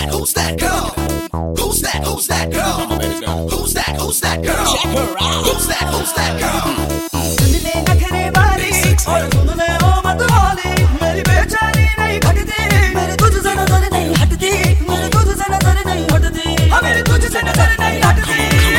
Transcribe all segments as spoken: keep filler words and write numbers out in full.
that? Who's that girl? Who's that? Who's that girl? Who's that? Who's that girl? Check her out. Who's that? Who's that girl? सुनने नखरे वाली और सुनने ओ मत वाली, मेरी बेचैनी नहीं घटती, मेरे तुझसे नजर नहीं हटती, मेरे तुझसे नजर नहीं हटती, हाँ मेरे तुझसे नजर नहीं हटती।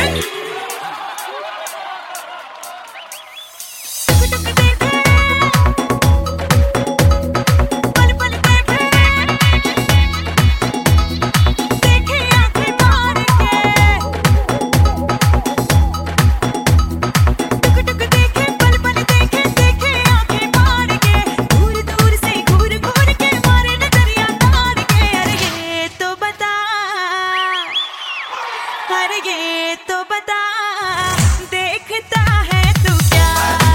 ये तो बता, देखता है तू क्या?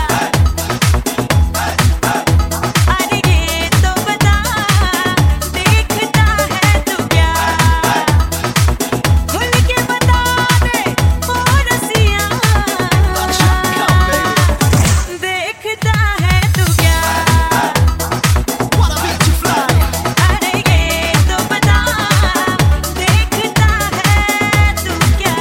अरे ये तो बता, देखता है तू क्या? खुल के बता दे ओ रसिया, देखता है तू क्या? अरे ये तो बता, देखता है तू क्या?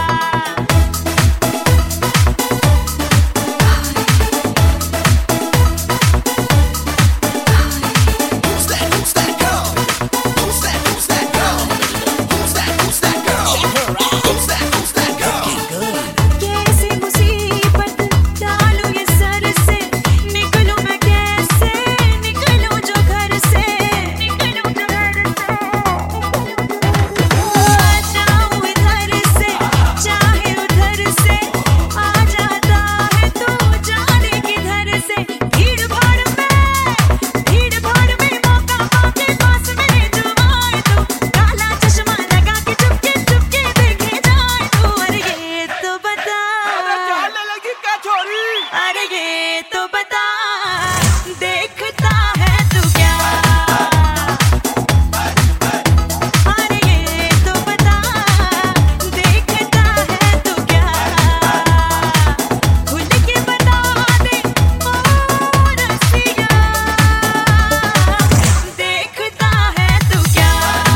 Who's that? Who's that girl? Who's that? Who's that girl? Who's that? Who's that girl? Who's that? Who's that girl? कैसी मुसीबत डालूं ये सर से, निकलूं मैं कैसे, निकलूं जो घर से, निकलूं जो घर से, जाऊं इधर से चाहे उधर से, आ जाता है तू जाने किधर से। भीड़ भाड़ में भीड़ भाड़ में मौका पाके पास मिले जो आए तू, काला चश्मा लगा के चुपके चुपके देखे जाए तू। अरे ये तो बता, लगी क्या छोरी? अरे ये तो बता, देखता है तू क्या? अरे ये तो बता, देखता है तू क्या? खुल के बता दे ओ रसिया, देखता है तू क्या?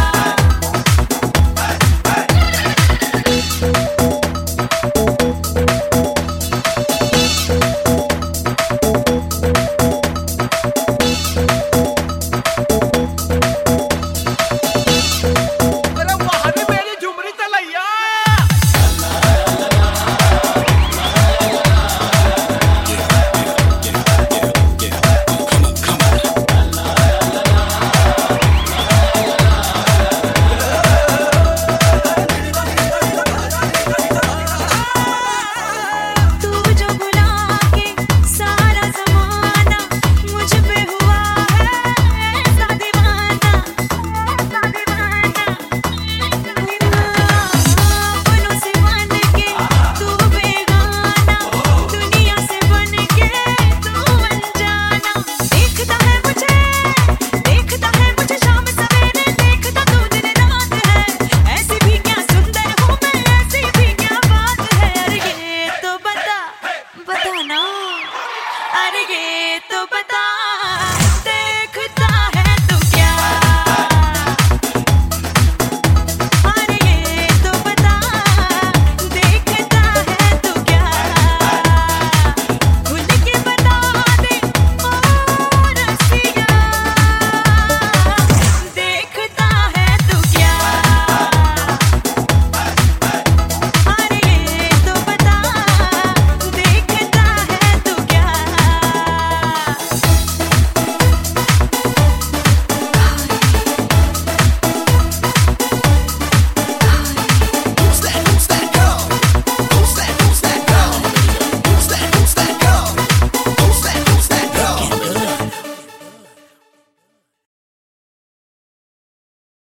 अरे वाह रे मेरी झुमरी तलैया। तू जो भुला के सारा ज़माना मुझ पे हुआ है ऐसा दीवाना, ऐसा दीवाना। अपनों से बन के तू बेगाना, दुनिया से बन के तू अनजाना। देखता है मुझे, देखता है मुझे शाम सवेरे, देखता तू दिन रात है। ऐसी भी क्या सुंदर हूँ मैं, ऐसी भी क्या बात है। अरे ये तो बता, बता ना, अरे ये तो बता।